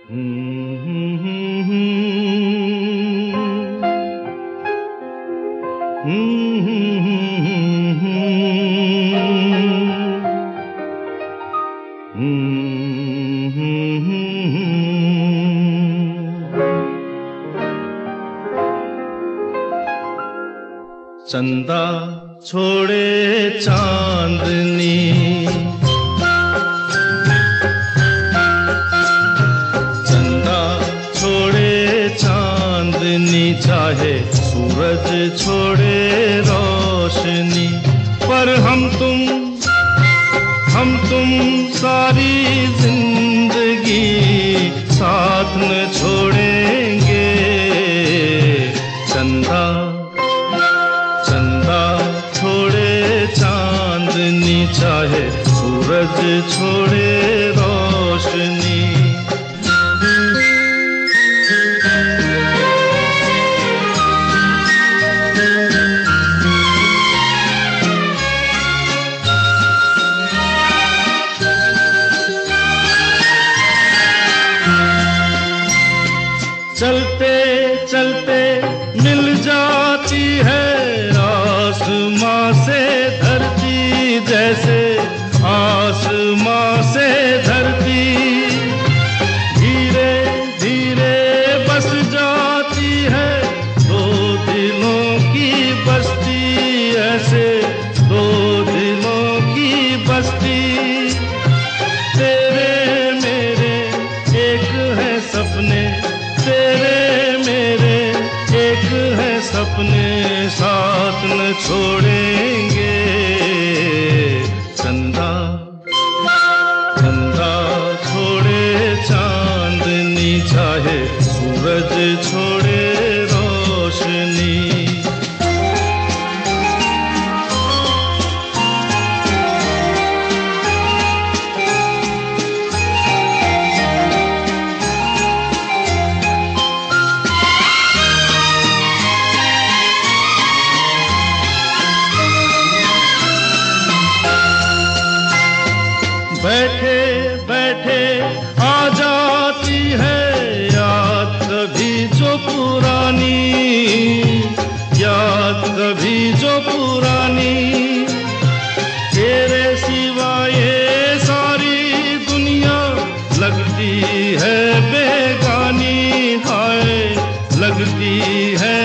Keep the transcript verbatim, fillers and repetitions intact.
चंदा छोड़े चांदनी, चंदा छोड़े चांदनी, चाहे सूरज छोड़े रोशनी, पर हम तुम हम तुम सारी जिंदगी साथ न छोड़ेंगे। चंदा चंदा छोड़े चांदनी, चाहे सूरज छोड़े रोशनी। चलते चलते मिल जाती है आसमां से धरती, जैसे आसमां से धरती धीरे धीरे बस जाती है दो दिलों की बस्ती, ऐसे दो दिलों की बस्ती। तेरे मेरे एक है सपने, तेरे मेरे एक है सपने, साथ न छोड़ेंगे। चंदा चंदा छोड़े चांदनी, चाहे सूरज छोड़े रोशनी। बैठे बैठे आ जाती है याद कभी जो पुरानी, याद कभी जो पुरानी। तेरे सिवा ये सारी दुनिया लगती है बेगानी, हाय लगती है